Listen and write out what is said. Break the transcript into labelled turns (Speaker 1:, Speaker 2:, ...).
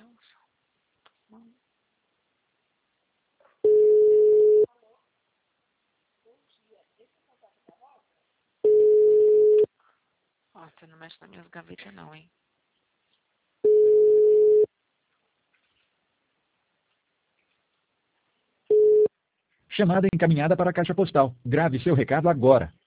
Speaker 1: Deus. Mano. Ó, você não mexe nas minhas gavetas não, hein?
Speaker 2: Chamada encaminhada para a caixa postal. Grave seu recado agora.